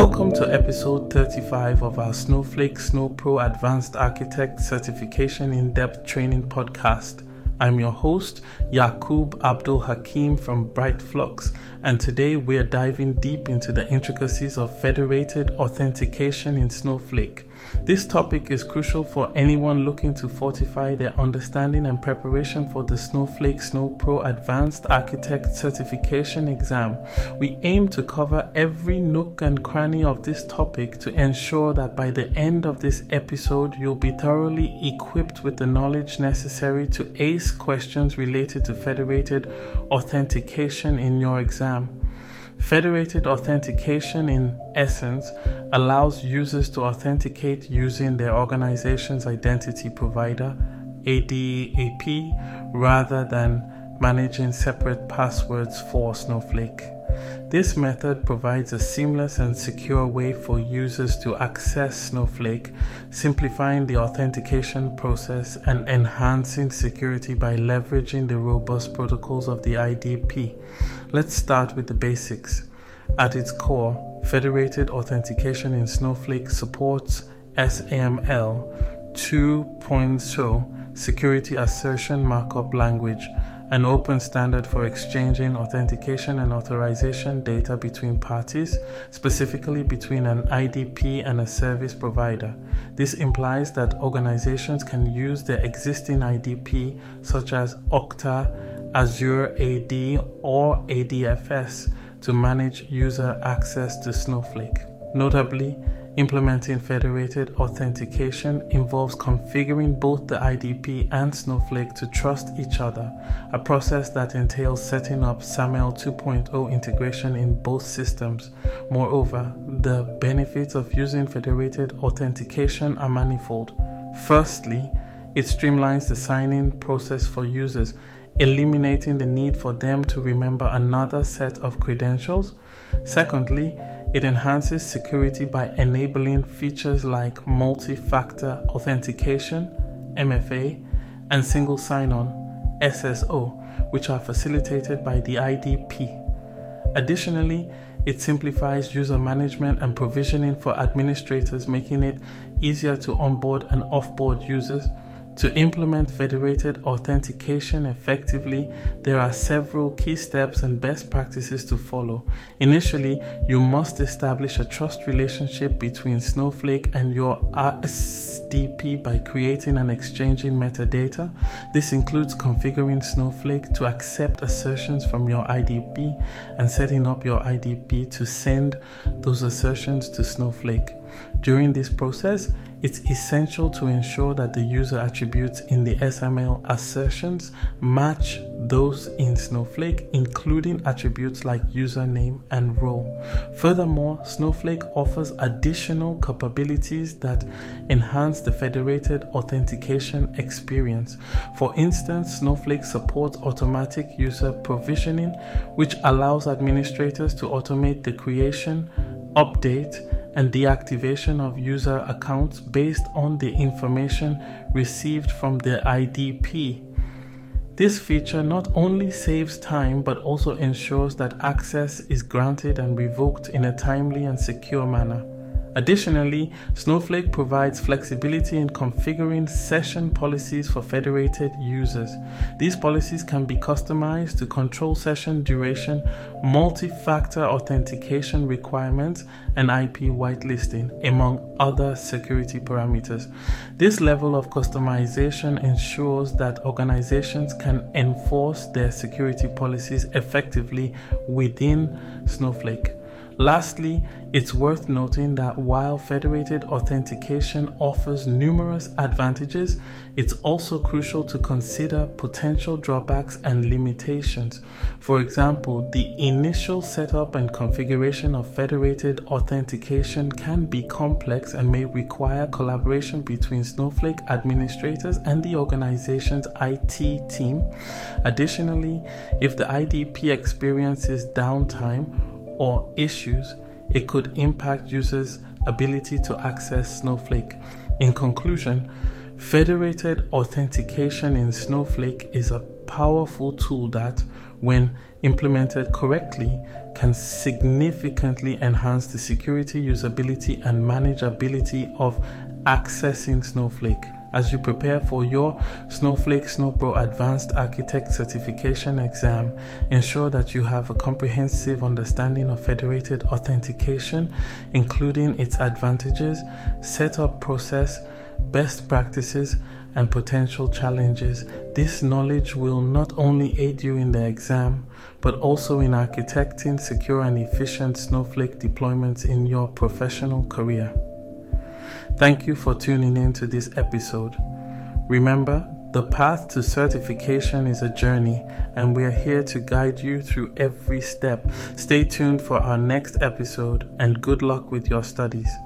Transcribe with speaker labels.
Speaker 1: Welcome to episode 35 of our Snowflake Snow Pro Advanced Architect Certification In-Depth Training Podcast. I'm your host, Yaqub Abdul Hakim from Brightflux, and today we're diving deep into the intricacies of federated authentication in Snowflake. This topic is crucial for anyone looking to fortify their understanding and preparation for the Snowflake Snow Pro Advanced Architect Certification exam. We aim to cover every nook and cranny of this topic to ensure that by the end of this episode, you'll be thoroughly equipped with the knowledge necessary to ace questions related to federated authentication in your exam. Federated authentication, in essence, allows users to authenticate using their organization's identity provider, ADAP, rather than managing separate passwords for Snowflake. This method provides a seamless and secure way for users to access Snowflake, simplifying the authentication process and enhancing security by leveraging the robust protocols of the IDP. Let's start with the basics. At its core, federated authentication in Snowflake supports SAML 2.0 Security Assertion Markup Language, an open standard for exchanging authentication and authorization data between parties, specifically between an IDP and a service provider. This implies that organizations can use their existing IDP, such as Okta, Azure AD, or ADFS, to manage user access to Snowflake. Notably, implementing federated authentication involves configuring both the IDP and Snowflake to trust each other, a process that entails setting up SAML 2.0 integration in both systems. Moreover, the benefits of using federated authentication are manifold. Firstly, it streamlines the sign-in process for users, eliminating the need for them to remember another set of credentials. Secondly, it enhances security by enabling features like multi-factor authentication, MFA, and single sign-on, SSO, which are facilitated by the IDP. Additionally, it simplifies user management and provisioning for administrators, making it easier to onboard and offboard users. To implement federated authentication effectively, there are several key steps and best practices to follow. Initially, you must establish a trust relationship between Snowflake and your SDP by creating and exchanging metadata. This includes configuring Snowflake to accept assertions from your IDP and setting up your IDP to send those assertions to Snowflake. During this process, it's essential to ensure that the user attributes in the SAML assertions match those in Snowflake, including attributes like username and role. Furthermore, Snowflake offers additional capabilities that enhance the federated authentication experience. For instance, Snowflake supports automatic user provisioning, which allows administrators to automate the creation, update, and deactivation of user accounts based on the information received from the IDP. This feature not only saves time but also ensures that access is granted and revoked in a timely and secure manner. Additionally, Snowflake provides flexibility in configuring session policies for federated users. These policies can be customized to control session duration, multi-factor authentication requirements, and IP whitelisting, among other security parameters. This level of customization ensures that organizations can enforce their security policies effectively within Snowflake. Lastly, it's worth noting that while federated authentication offers numerous advantages, it's also crucial to consider potential drawbacks and limitations. For example, the initial setup and configuration of federated authentication can be complex and may require collaboration between Snowflake administrators and the organization's IT team. Additionally, if the IDP experiences downtime or issues, it could impact users' ability to access Snowflake. In conclusion, federated authentication in Snowflake is a powerful tool that, when implemented correctly, can significantly enhance the security, usability, and manageability of accessing Snowflake. As you prepare for your Snowflake SnowPro Advanced Architect Certification exam, ensure that you have a comprehensive understanding of federated authentication, including its advantages, setup process, best practices, and potential challenges. This knowledge will not only aid you in the exam, but also in architecting secure and efficient Snowflake deployments in your professional career. Thank you for tuning in to this episode. Remember, the path to certification is a journey, and we are here to guide you through every step. Stay tuned for our next episode, and good luck with your studies.